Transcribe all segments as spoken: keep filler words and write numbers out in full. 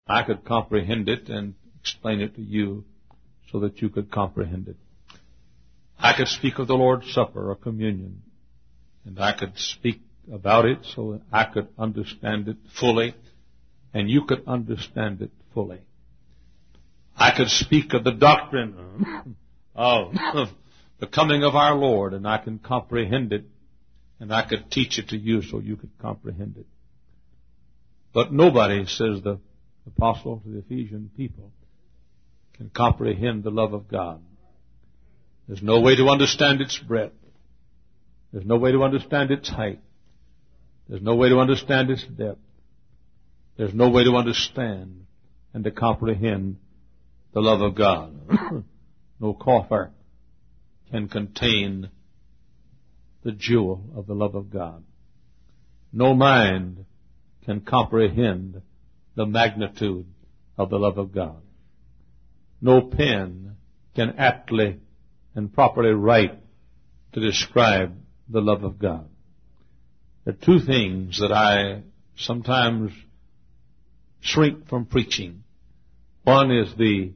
I could comprehend it and explain it to you so that you could comprehend it. I could speak of the Lord's Supper or communion, and I could speak about it so that I could understand it fully, and you could understand it fully. I could speak of the doctrine of, of the coming of our Lord, and I can comprehend it, and I could teach it to you so you could comprehend it. But nobody, says the apostle to the Ephesian people, can comprehend the love of God. There's no way to understand its breadth. There's no way to understand its height. There's no way to understand its depth. There's no way to understand and to comprehend the love of God. No coffer can contain the jewel of the love of God. No mind can comprehend the magnitude of the love of God. No pen can aptly and properly write to describe the love of God. There are two things that I sometimes shrink from preaching. One is the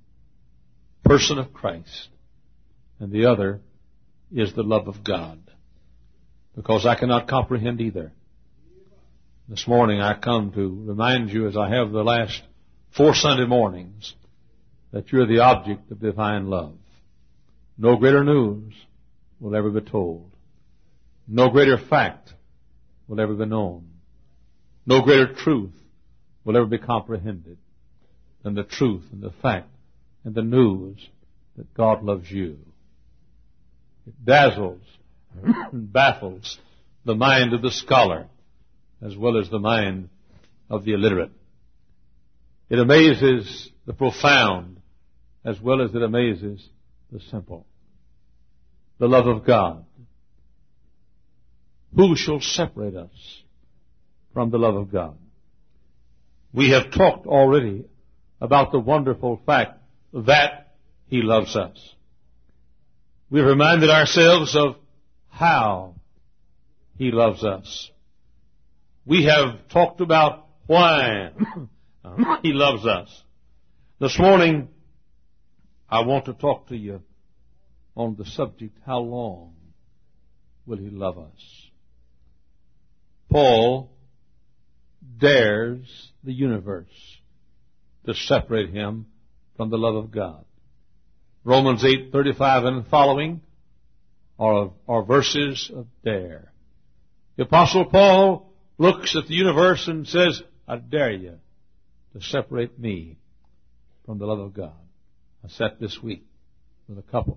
person of Christ, and the other is the love of God, because I cannot comprehend either. This morning I come to remind you, as I have the last four Sunday mornings, that you're the object of divine love. No greater news will ever be told. No greater fact will ever be known. No greater truth will ever be comprehended than the truth and the fact and the news that God loves you. It dazzles and baffles the mind of the scholar as well as the mind of the illiterate. It amazes the profound as well as it amazes the simple. The love of God. Who shall separate us from the love of God? We have talked already about the wonderful fact that He loves us. We've reminded ourselves of how He loves us. We have talked about why He loves us. This morning, I want to talk to you on the subject, how long will He love us? Paul dares the universe to separate him from the love of God. Romans eight thirty-five and following are, are verses of dare. The Apostle Paul looks at the universe and says, I dare you to separate me from the love of God. I sat this week with a couple,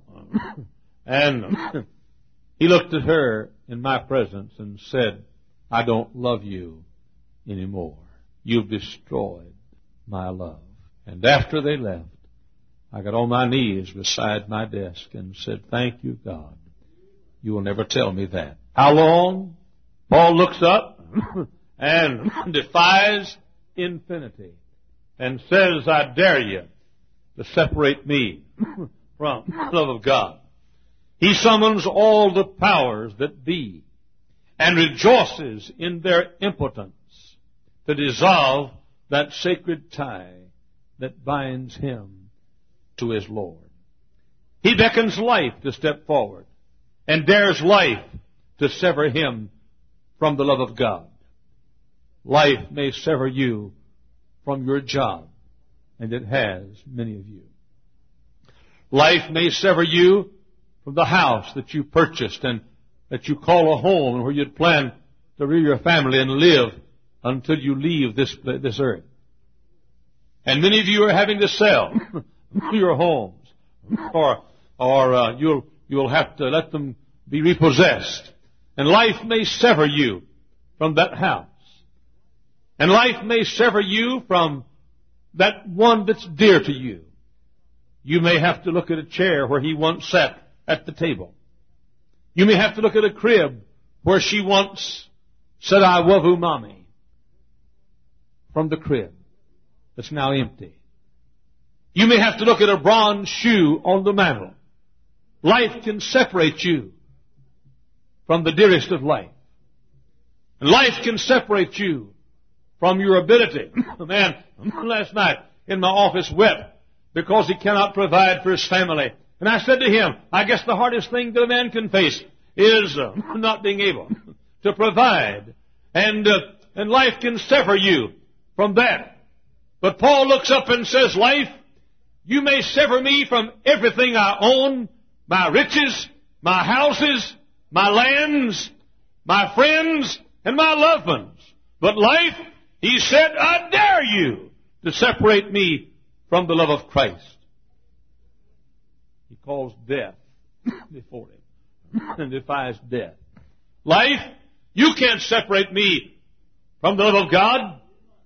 and he looked at her in my presence and said, I don't love you anymore. You've destroyed my love. And after they left, I got on my knees beside my desk and said, thank you, God. You will never tell me that. How long? Paul looks up and defies infinity and says, I dare you to separate me from the love of God. He summons all the powers that be and rejoices in their impotence to dissolve that sacred tie that binds him to his Lord. He beckons life to step forward and dares life to sever him from the love of God. Life may sever you from your job, and it has many of you. Life may sever you from the house that you purchased and that you call a home and where you'd plan to rear your family and live until you leave this, this earth. And many of you are having to sell your homes, or, or uh, you'll, you'll have to let them be repossessed. And life may sever you from that house. And life may sever you from that one that's dear to you. You may have to look at a chair where he once sat at the table. You may have to look at a crib where she once said, I love you, mommy, from the crib that's now empty. You may have to look at a bronze shoe on the mantel. Life can separate you from the dearest of life. And life can separate you from your ability. A man last night in my office wept because he cannot provide for his family. And I said to him, I guess the hardest thing that a man can face is uh, not being able to provide. And, uh, and life can sever you from that. But Paul looks up and says, life, you may sever me from everything I own, my riches, my houses, my lands, my friends, and my loved ones. But life, he said, I dare you to separate me from the love of Christ. He calls death before him and defies death. Life, you can't separate me from the love of God.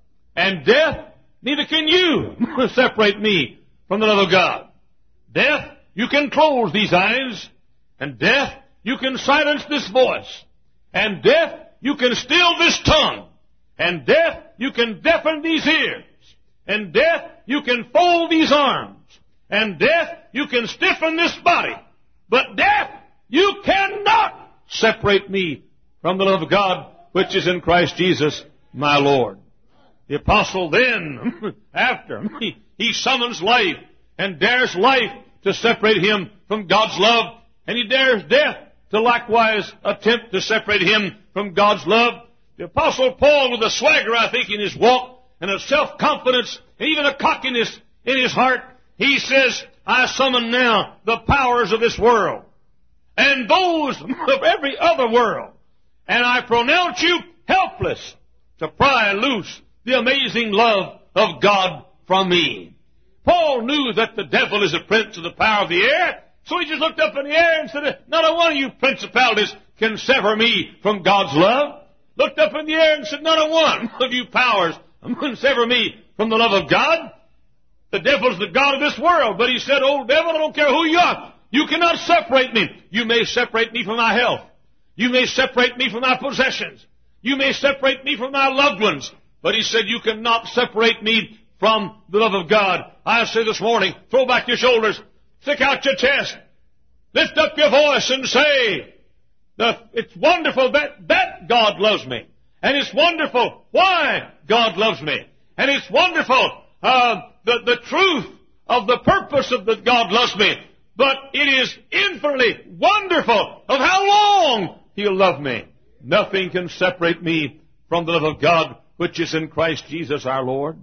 And death, neither can you separate me from the love of God. Death, you can close these eyes. And death, you can silence this voice. And death, you can still this tongue. And death, you can deafen these ears. And death, you can fold these arms. And death, you can stiffen this body. But death, you cannot separate me from the love of God, which is in Christ Jesus, my Lord. The apostle then, after, he, he summons life and dares life to separate him from God's love. And he dares death to likewise attempt to separate him from God's love. The apostle Paul, with a swagger, I think, in his walk, and a self-confidence, and even a cockiness in his heart, he says, I summon now the powers of this world, and those of every other world, and I pronounce you helpless to pry loose the amazing love of God from me. Paul knew that the devil is the prince of the power of the air, so he just looked up in the air and said, not a one of you principalities can sever me from God's love. Looked up in the air and said, not a one of you powers can sever me from the love of God. The devil's the god of this world. But he said, oh devil, I don't care who you are. You cannot separate me. You may separate me from my health. You may separate me from my possessions. You may separate me from my loved ones. But he said, you cannot separate me from the love of God. I say this morning, throw back your shoulders, stick out your chest, lift up your voice and say, the, it's wonderful that, that God loves me. And it's wonderful why God loves me. And it's wonderful uh, the, the truth of the purpose of that God loves me. But it is infinitely wonderful of how long He'll love me. Nothing can separate me from the love of God, which is in Christ Jesus our Lord.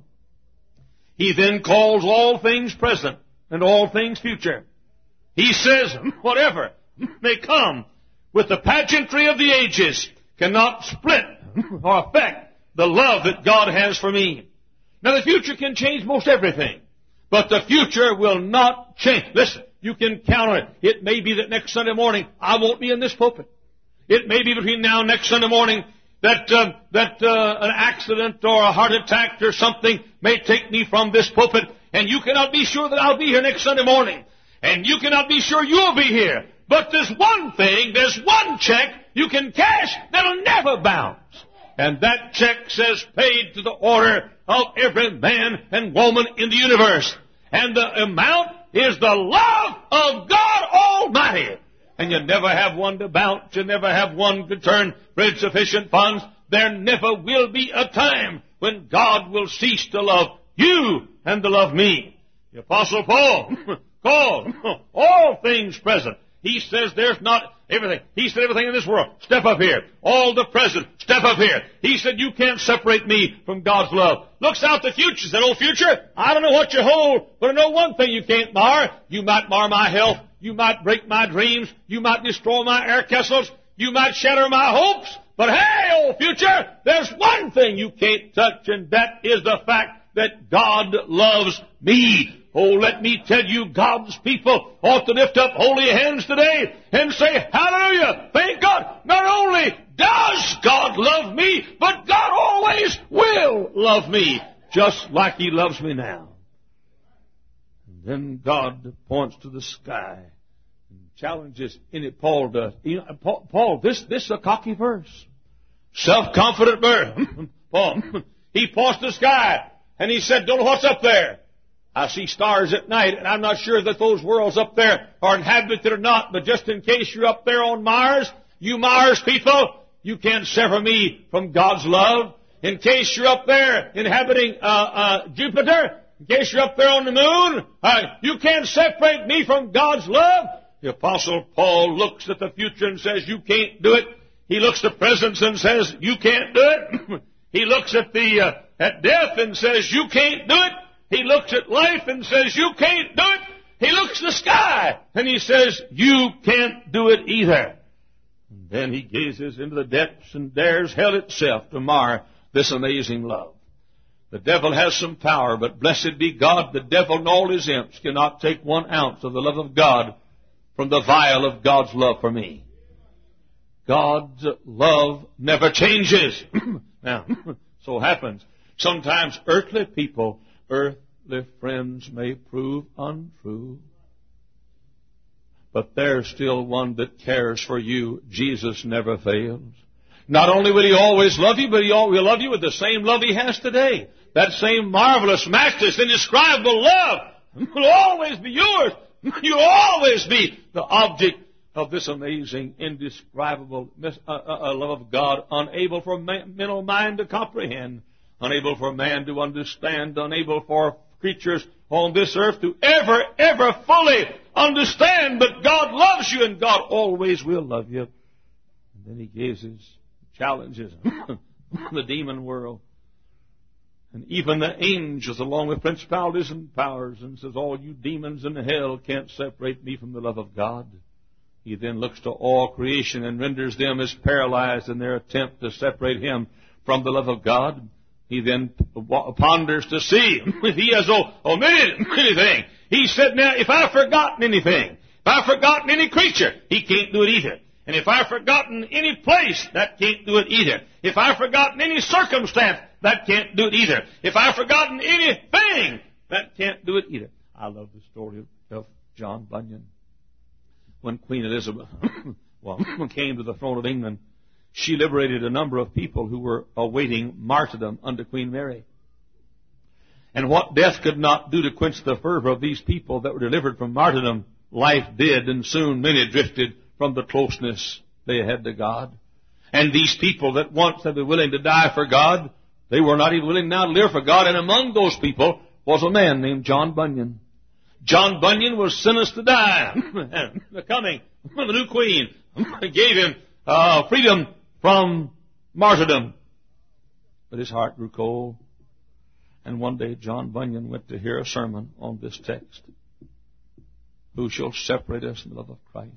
He then calls all things present and all things future. He says, whatever may come with the pageantry of the ages cannot split or affect the love that God has for me. Now, the future can change most everything, but the future will not change. Listen, you can count on it. It may be that next Sunday morning I won't be in this pulpit. It may be between now and next Sunday morning that uh, that uh, an accident or a heart attack or something may take me from this pulpit, and you cannot be sure that I'll be here next Sunday morning, and you cannot be sure you'll be here. But there's one thing, there's one check you can cash that'll never bounce. And that check says paid to the order of every man and woman in the universe. And the amount is the love of God Almighty. And you never have one to bounce. You never have one to turn for insufficient funds. There never will be a time when God will cease to love you and to love me. The Apostle Paul called all things present. He says there's not everything. He said everything in this world, step up here. All the present, step up here. He said you can't separate me from God's love. Looks out the future. Said, oh future, I don't know what you hold, but I know one thing you can't mar. You might mar my health. You might break my dreams. You might destroy my air castles. You might shatter my hopes. But hey, old future, there's one thing you can't touch, and that is the fact that God loves me. Oh, let me tell you, God's people ought to lift up holy hands today and say, hallelujah, thank God. Not only does God love me, but God always will love me, just like He loves me now. And then God points to the sky and challenges in it. Paul does. You know, Paul, Paul, this, this is a cocky verse. Self-confident verse. Paul, he points to the sky and he said, don't know what's up there. I see stars at night, and I'm not sure that those worlds up there are inhabited or not, but just in case you're up there on Mars, you Mars people, you can't sever me from God's love. in case you're up there inhabiting uh, uh, Jupiter, in case you're up there on the moon, uh, you can't separate me from God's love. The Apostle Paul looks at the future and says, you can't do it. He looks at the present and says, you can't do it. He looks at the uh, at death and says, you can't do it. He looks at life and says, you can't do it. He looks at the sky and he says, you can't do it either. And then he gazes into the depths and dares hell itself to mar this amazing love. The devil has some power, but blessed be God, the devil and all his imps cannot take one ounce of the love of God from the vial of God's love for me. God's love never changes. Now, so happens. Sometimes earthly people, earthly friends may prove untrue. But there's still one that cares for you. Jesus never fails. Not only will He always love you, but He will love you with the same love He has today. That same marvelous, matchless, indescribable love will always be yours. You'll always be the object of this amazing, indescribable uh, uh, love of God, unable for man, mental mind to comprehend, unable for man to understand, unable for creatures on this earth to ever, ever fully understand. But God loves you, and God always will love you. And then He gives His challenges the demon world. And even the angels, along with principalities and powers, and says, all you demons in hell can't separate me from the love of God. He then looks to all creation and renders them as paralyzed in their attempt to separate Him from the love of God. He then ponders to see if He has omitted anything. He said, now, if I've forgotten anything, if I've forgotten any creature, He can't do it either. And if I've forgotten any place, that can't do it either. If I've forgotten any circumstance, that can't do it either. If I've forgotten anything, that can't do it either. I love the story of John Bunyan. When Queen Elizabeth well, came to the throne of England, she liberated a number of people who were awaiting martyrdom under Queen Mary. And what death could not do to quench the fervor of these people that were delivered from martyrdom, life did, and soon many drifted from the closeness they had to God. And these people that once had been willing to die for God, they were not even willing now to live for God. And among those people was a man named John Bunyan. John Bunyan was sentenced to die. And the coming of the new queen gave him uh, freedom from martyrdom. But his heart grew cold. And one day John Bunyan went to hear a sermon on this text. Who shall separate us from the love of Christ?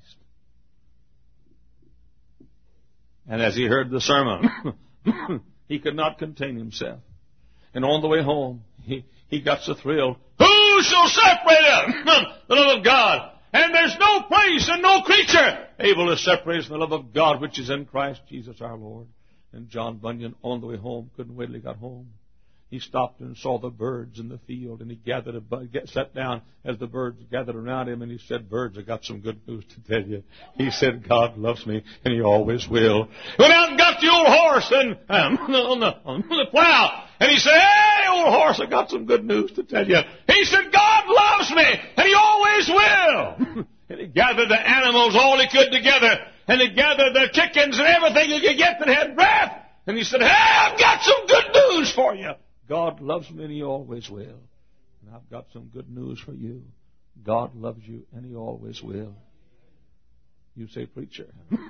And as he heard the sermon, he could not contain himself. And on the way home, he, he got so thrilled. Who shall separate us from the love of God? And there's no place and no creature able to separate us from the love of God, which is in Christ Jesus our Lord. And John Bunyan, on the way home, couldn't wait till he got home. He stopped and saw the birds in the field, and he gathered a, sat down as the birds gathered around him, and he said, birds, I got some good news to tell you. He said, God loves me, and He always will. He went out and got the old horse and um, on, the, on the plow, and he said, hey, old horse, I got some good news to tell you. He said, God loves me, and He always will. And he gathered the animals, all he could together, and he gathered the chickens and everything he could get that had breath. And he said, hey, I've got some good news for you. God loves me, and He always will. And I've got some good news for you. God loves you, and He always will. You say, preacher,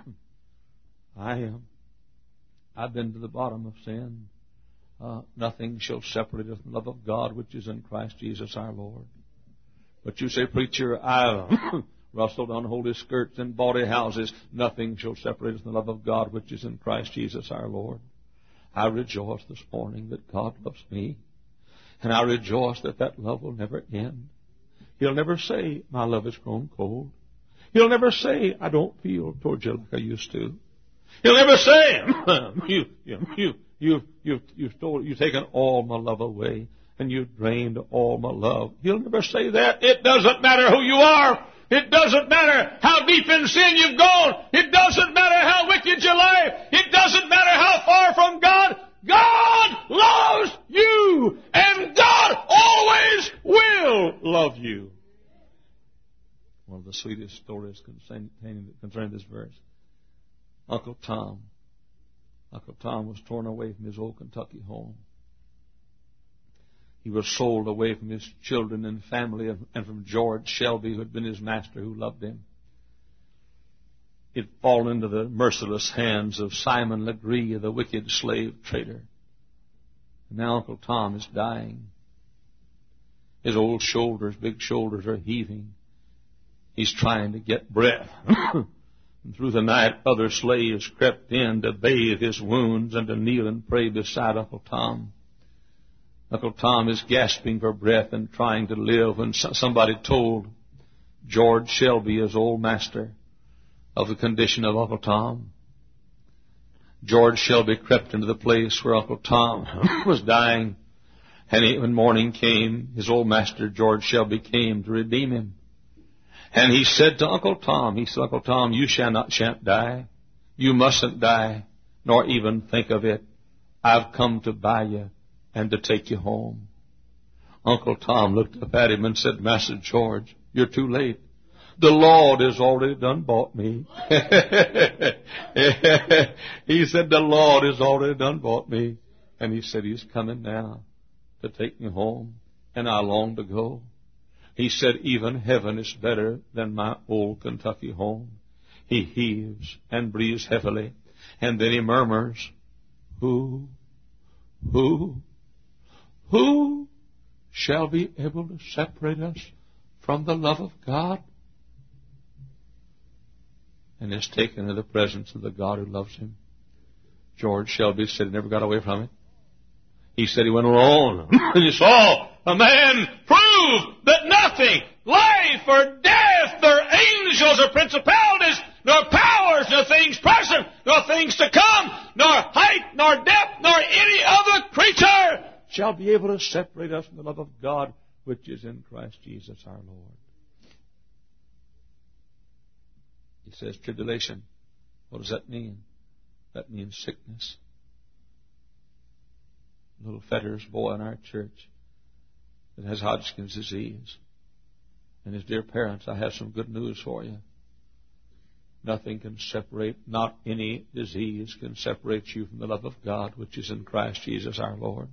I am. I've been to the bottom of sin. Uh, nothing shall separate us from the love of God, which is in Christ Jesus our Lord. But you say, preacher, I've rustled unholy skirts in bawdy houses. Nothing shall separate us from the love of God, which is in Christ Jesus our Lord. I rejoice this morning that God loves me. And I rejoice that that love will never end. He'll never say, my love has grown cold. He'll never say, I don't feel towards you like I used to. He'll never say, you, you, you, you've, you've, you've, stole, you've taken all my love away and you've drained all my love. He'll never say that. It doesn't matter who you are. It doesn't matter how deep in sin you've gone. It doesn't matter how wicked your life. It doesn't matter how far from God. God loves you. And God always will love you. One of the sweetest stories concerning, concerning this verse. Uncle Tom. Uncle Tom was torn away from his old Kentucky home. He was sold away from his children and family and from George Shelby, who had been his master, who loved him. He'd fallen into the merciless hands of Simon Legree, the wicked slave trader. And now Uncle Tom is dying. His old shoulders, big shoulders, are heaving. He's trying to get breath. And through the night, other slaves crept in to bathe his wounds and to kneel and pray beside Uncle Tom. Uncle Tom is gasping for breath and trying to live when somebody told George Shelby, his old master, of the condition of Uncle Tom. George Shelby crept into the place where Uncle Tom was dying, and he, when morning came, his old master, George Shelby, came to redeem him. And he said to Uncle Tom, he said, Uncle Tom, you shall not, shan't die. You mustn't die, nor even think of it. I've come to buy you and to take you home. Uncle Tom looked up at him and said, Master George, you're too late. The Lord has already done bought me. He said, the Lord has already done bought me. And he said, he's coming now to take me home, and I long to go. He said, even heaven is better than my old Kentucky home. He heaves and breathes heavily, and then he murmurs, Who, who, who shall be able to separate us from the love of God? And is taken into the presence of the God who loves him. George Shelby said he never got away from it. He said he went alone. And he saw a man prove that nothing, life or death, nor angels or principalities, nor powers, nor things present, nor things to come, nor height, nor depth, nor any other creature shall be able to separate us from the love of God, which is in Christ Jesus our Lord. He says tribulation. What does that mean? That means sickness. Little Fetter's boy in our church that has Hodgkin's disease. And his dear parents, I have some good news for you. Nothing can separate, not any disease can separate you from the love of God, which is in Christ Jesus our Lord.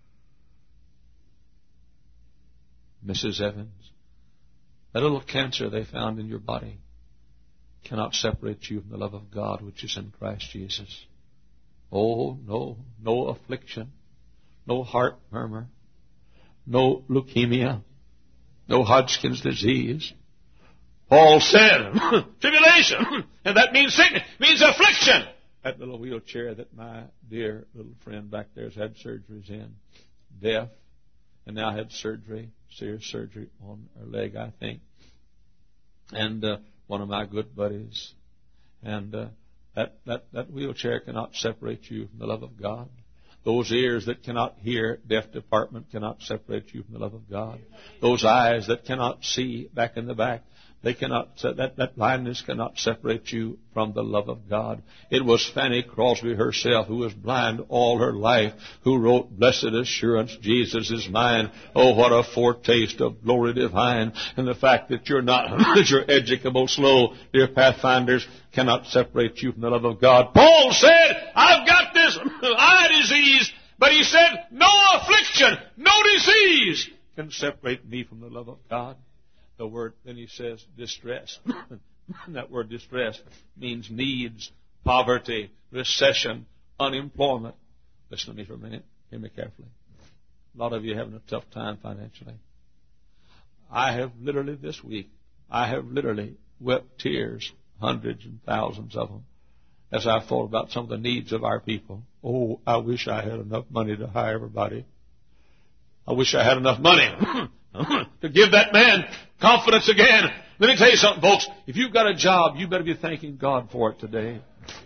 Missus Evans, that little cancer they found in your body cannot separate you from the love of God, which is in Christ Jesus. Oh, no, no affliction, no heart murmur, no leukemia, no Hodgkin's disease. Paul said, tribulation, and that means sickness, means affliction. That little wheelchair that my dear little friend back there has had surgeries in, deaf, and now had surgery, serious surgery on her leg, I think. And uh, one of my good buddies. And uh, that, that, that wheelchair cannot separate you from the love of God. Those ears that cannot hear, deaf department, cannot separate you from the love of God. Those eyes that cannot see back in the back, they cannot, that, that blindness cannot separate you from the love of God. It was Fanny Crosby herself, who was blind all her life, who wrote, Blessed Assurance, Jesus is mine. Oh, what a foretaste of glory divine. And the fact that you're not, that you're educable, slow, dear pathfinders, cannot separate you from the love of God. Paul said, I've got this eye disease, but he said, no affliction, no disease can separate me from the love of God. The word, then he says, distress. That word distress means needs, poverty, recession, unemployment. Listen to me for a minute. Hear me carefully. A lot of you are having a tough time financially. I have literally this week, I have literally wept tears, hundreds and thousands of them, as I thought about some of the needs of our people. Oh, I wish I had enough money to hire everybody. I wish I had enough money to give that man confidence again. Let me tell you something, folks. If you've got a job, you better be thanking God for it today.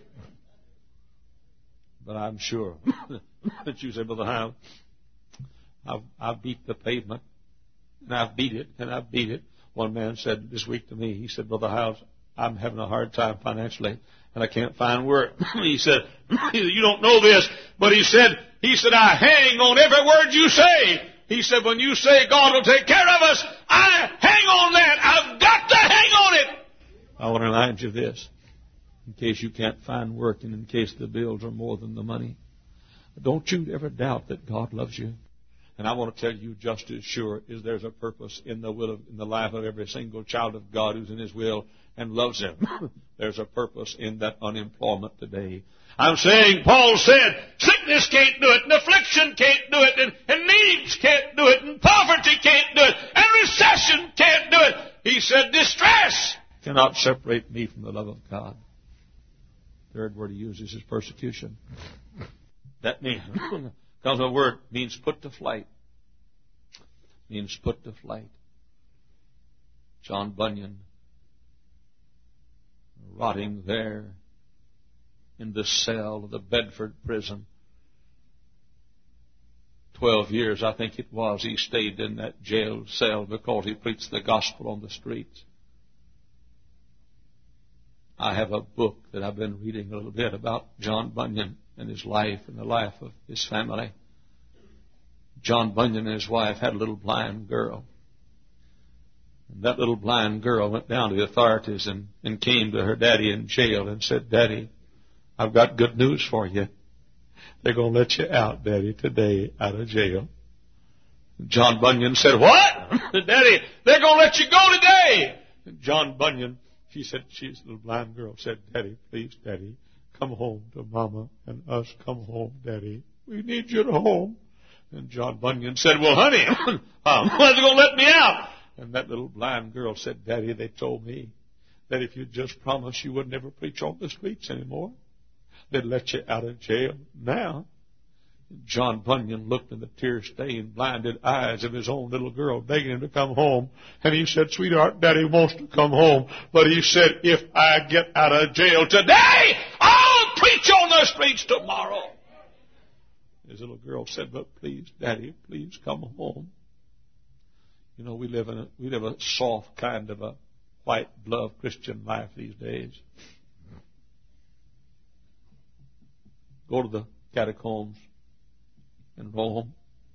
But I'm sure that you say, Brother Howell, I've, I've beat the pavement, and I've beat it, and I've beat it. One man said this week to me, he said, Brother Howell, I'm having a hard time financially, and I can't find work. He said, you don't know this, but he said, he said, I hang on every word you say. He said, when you say God will take care of us, I hang on that. I've got to hang on it. I want to remind you of this. in case you can't find work and in case the bills are more than the money. Don't you ever doubt that God loves you. And I want to tell you just as sure as there's a purpose in the will of, in the life of every single child of God who's in His will and loves Him. There's a purpose in that unemployment today. I'm saying, Paul said, sickness can't do it, and affliction can't do it, and, and needs can't do it, and poverty can't do it, and recession can't do it. He said, distress cannot separate me from the love of God. Third word he uses is persecution. That means, because the word means put to flight. Means put to flight. John Bunyan, rotting there in the cell of the Bedford prison. Twelve years, I think it was, he stayed in that jail cell because he preached the gospel on the streets. I have a book that I've been reading a little bit about John Bunyan and his life and the life of his family. John Bunyan and his wife had a little blind girl. And that little blind girl went down to the authorities and, and came to her daddy in jail and said, Daddy, I've got good news for you. They're going to let you out, Daddy, today out of jail. John Bunyan said, what? Daddy, they're going to let you go today. And John Bunyan, she said, she's a little blind girl, said, Daddy, please, Daddy, come home to Mama and us. Come home, Daddy. We need you at home. And John Bunyan said, well, honey, um, when's they going to let me out? And that little blind girl said, Daddy, they told me that if you just promised you would never preach on the streets anymore, they'd let you out of jail now. John Bunyan looked in the tear-stained, blinded eyes of his own little girl, begging him to come home. And he said, sweetheart, Daddy wants to come home. But he said, if I get out of jail today, I'll preach on the streets tomorrow. His little girl said, but please, Daddy, please come home. You know, we live in a, we live a soft kind of a white glove Christian life these days. Go to the catacombs in Rome.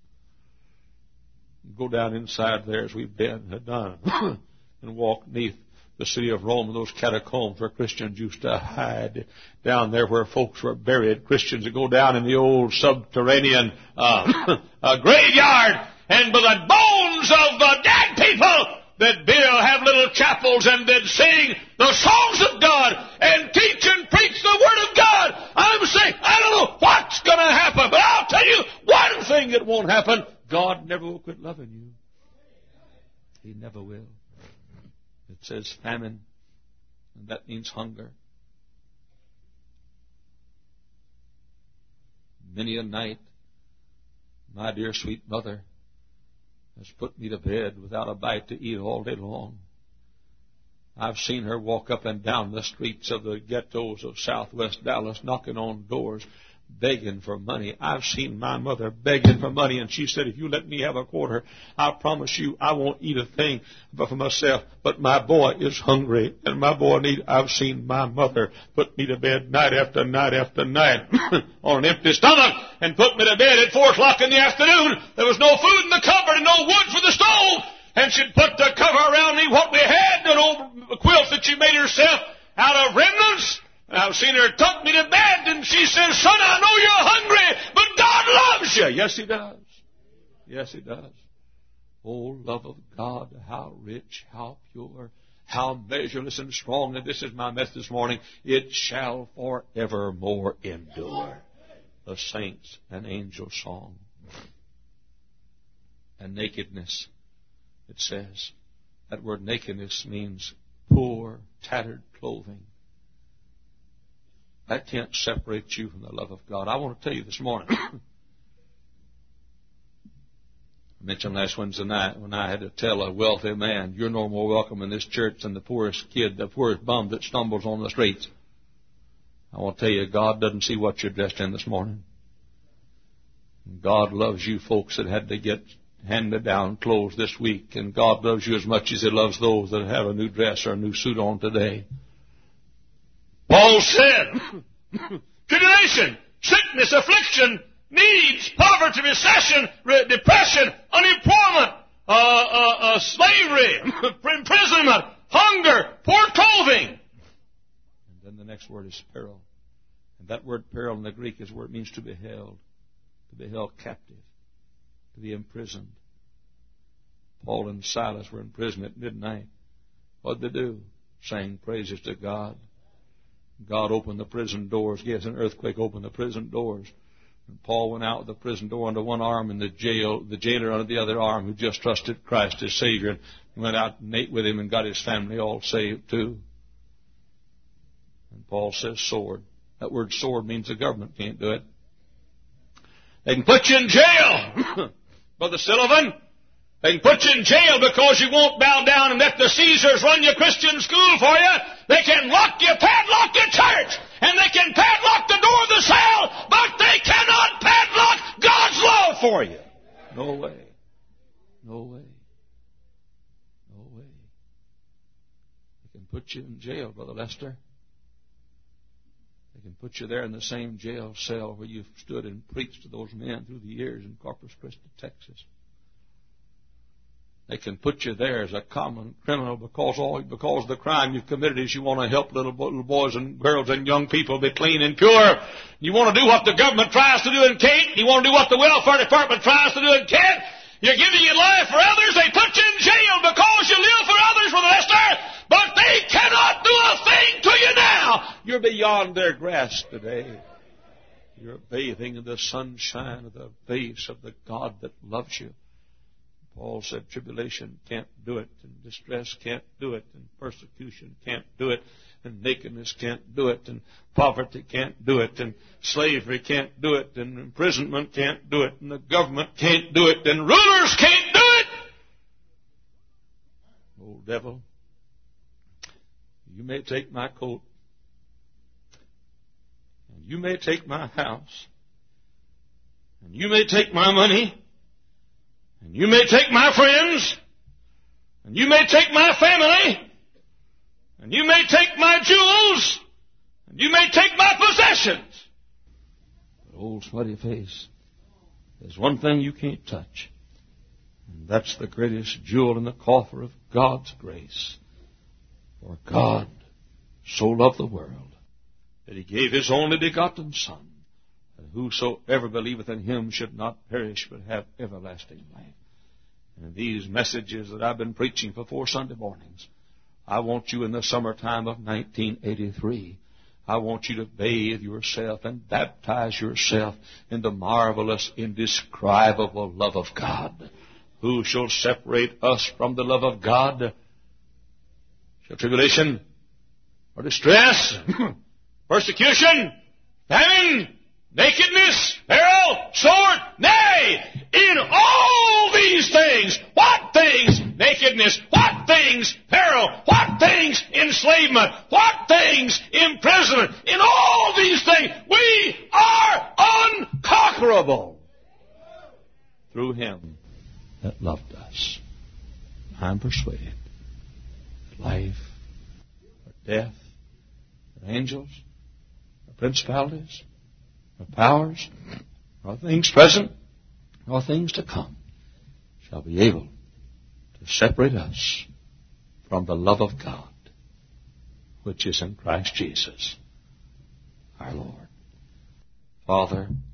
Go down inside there as we've been, had done, and walk beneath the city of Rome and those catacombs where Christians used to hide. Down there where folks were buried, Christians would go down in the old subterranean uh, uh, graveyard, and by the bones of the dead people, that Bill have little chapels and they'd sing the songs of God and teach and preach the Word of God. I'm saying, I don't know what's going to happen, but I'll tell you one thing that won't happen. God never will quit loving you. He never will. It says famine, and that means hunger. Many a night, my dear sweet mother has put me to bed without a bite to eat all day long. I've seen her walk up and down the streets of the ghettos of southwest Dallas, knocking on doors, begging for money. I've seen my mother begging for money, and she said, if you let me have a quarter, I promise you I won't eat a thing but for myself. But my boy is hungry, and my boy needs. I've seen my mother put me to bed night after night after night on an empty stomach and put me to bed at four o'clock in the afternoon. There was no food in the cupboard and no wood for the stove. And she'd put the cover around me, what we had, an old quilt that she made herself out of remnants. And I've seen her tuck me to bed, and she says, son, I know you're hungry, but God loves you. Yes, He does. Yes, He does. Oh, love of God, how rich, how pure, how measureless and strong. And this is my message this morning. It shall forevermore endure. The saints and angels' song. And nakedness, it says. That word nakedness means poor, tattered clothing. That can't separate you from the love of God. I want to tell you this morning. I mentioned last Wednesday night when I had to tell a wealthy man, you're no more welcome in this church than the poorest kid, the poorest bum that stumbles on the streets. I want to tell you, God doesn't see what you're dressed in this morning. God loves you folks that had to get hand-me-down clothes this week, and God loves you as much as He loves those that have a new dress or a new suit on today. Paul said, tribulation, sickness, affliction, needs, poverty, recession, re- depression, unemployment, uh, uh, uh, slavery, imprisonment, hunger, poor clothing. And then the next word is peril. And that word peril in the Greek is where it means to be held, to be held captive, to be imprisoned. Paul and Silas were in prison at midnight. What did they do? Sang praises to God. God opened the prison doors. Yes, an earthquake opened the prison doors. And Paul went out with the prison door under one arm and the jail, the jailer under the other arm, who just trusted Christ as Savior, and went out and ate with him and got his family all saved too. And Paul says sword. That word sword means the government can't do it. They can put you in jail, Brother Sullivan. They can put you in jail because you won't bow down and let the Caesars run your Christian school for you. They can lock you, padlock your church, and they can padlock the door of the cell, but they cannot padlock God's love for you. No way. No way. No way. They can put you in jail, Brother Lester. They can put you there in the same jail cell where you've stood and preached to those men through the years in Corpus Christi, Texas. They can put you there as a common criminal because all because the crime you've committed is you want to help little, little boys and girls and young people be clean and pure. You want to do what the government tries to do and can't. You want to do what the welfare department tries to do and can't. You're giving your life for others. They put you in jail because you live for others, Brother Lester. But they cannot do a thing to you now. You're beyond their grasp today. You're bathing in the sunshine of the face of the God that loves you. Paul said tribulation can't do it, and distress can't do it, and persecution can't do it, and nakedness can't do it, and poverty can't do it, and slavery can't do it, and imprisonment can't do it, and the government can't do it, and rulers can't do it. Old devil, you may take my coat, and you may take my house, and you may take my money, and you may take my friends, and you may take my family, and you may take my jewels, and you may take my possessions. But old smutty face, there's one thing you can't touch, and that's the greatest jewel in the coffer of God's grace. For God so loved the world that He gave His only begotten Son, that whosoever believeth in Him should not perish but have everlasting life. And in these messages that I've been preaching for four Sunday mornings, I want you in the summertime of nineteen eighty-three, I want you to bathe yourself and baptize yourself in the marvelous, indescribable love of God. Who shall separate us from the love of God? Shall tribulation or distress, persecution, famine, nakedness, peril, sword? Nay, in all these things. What things? Nakedness. What things? Peril. What things? Enslavement. What things? Imprisonment. In all these things, we are unconquerable through Him that loved us. I'm persuaded that life, or death, or angels, or principalities, or powers, or things present, or things to come, shall be able to separate us from the love of God, which is in Christ Jesus, our Lord. Father,